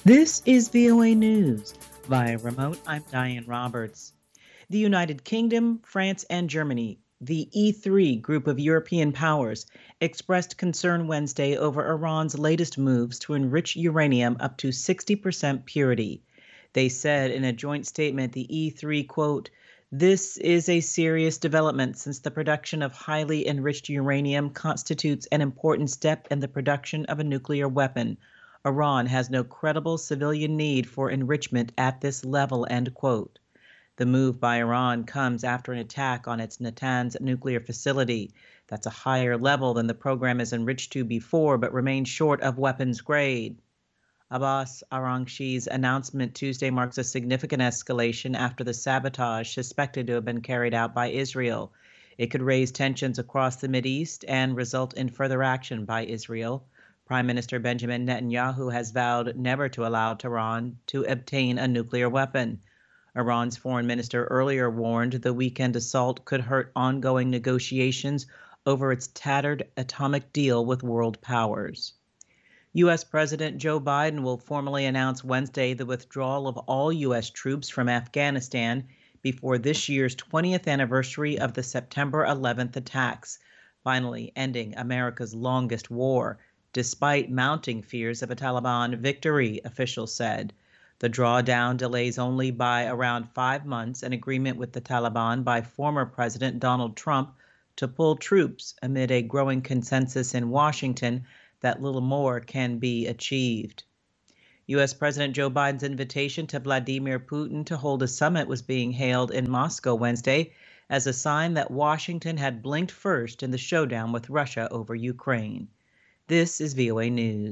This is VOA News. Via remote, I'm Diane Roberts. The United Kingdom, France, and Germany, the E3 group of European powers, expressed concern Wednesday over Iran's latest moves to enrich uranium up to 60% purity. They said in a joint statement the E3, quote, "This is a serious development since the production of highly enriched uranium constitutes an important step in the production of a nuclear weapon. Iran has no credible civilian need for enrichment at this level," end quote. The move by Iran comes after an attack on its Natanz nuclear facility. That's a higher level than the program is enriched to before, but remains short of weapons grade. Abbas Araghchi's announcement Tuesday marks a significant escalation after the sabotage suspected to have been carried out by Israel. It could raise tensions across the Mideast and result in further action by Israel. Prime Minister Benjamin Netanyahu has vowed never to allow Tehran to obtain a nuclear weapon. Iran's foreign minister earlier warned the weekend assault could hurt ongoing negotiations over its tattered atomic deal with world powers. U.S. President Joe Biden will formally announce Wednesday the withdrawal of all U.S. troops from Afghanistan before this year's 20th anniversary of the September 11th attacks, finally ending America's longest war, despite mounting fears of a Taliban victory, officials said. The drawdown delays only by around 5 months an agreement with the Taliban by former President Donald Trump to pull troops amid a growing consensus in Washington that little more can be achieved. U.S. President Joe Biden's invitation to Vladimir Putin to hold a summit was being hailed in Moscow Wednesday as a sign that Washington had blinked first in the showdown with Russia over Ukraine. This is VOA News.